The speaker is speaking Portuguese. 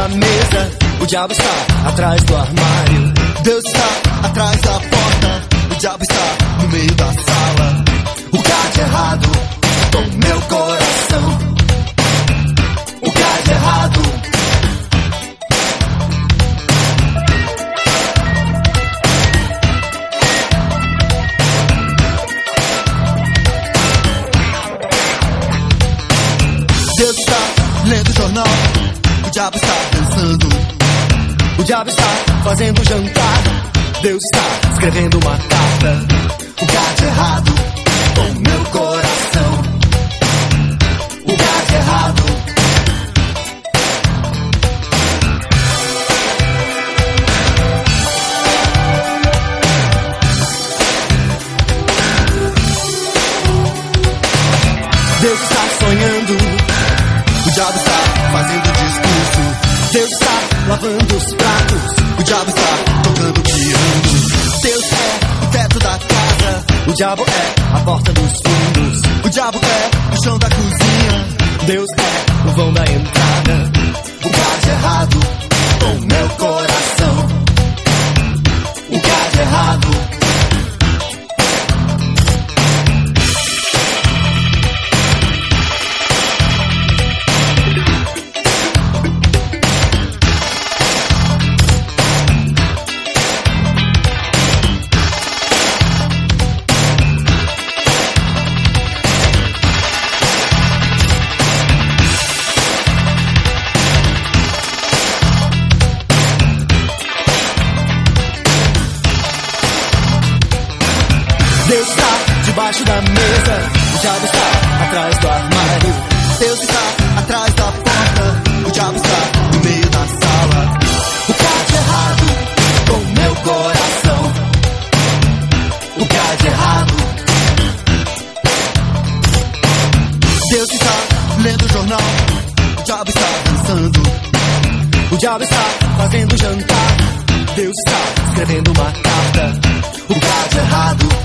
da mesa, o diabo está atrás do armário. Deus está atrás da porta, o diabo está no meio da sala. O que há de errado com meu coração? O que há de errado? Deus está lendo o jornal, o diabo está dançando. O diabo está fazendo jantar, Deus está escrevendo uma carta. O que há de errado com meu coração? O que há de errado? Deus está sonhando, o diabo está fazendo discurso. Deus está lavando os pratos, o diabo está tocando piano. Deus é o teto da casa, o diabo é a porta dos fundos. O diabo é o chão da cozinha, Deus é o vão da entrada. O que há de errado com meu coração? O que há de errado? Deus está debaixo da mesa, o diabo está atrás do armário. Deus está atrás da porta, o diabo está no meio da sala. O que há de errado com meu coração? O que há de errado? Deus está lendo o jornal, o diabo está dançando. O diabo está fazendo jantar, Deus está escrevendo uma carta. O que há de errado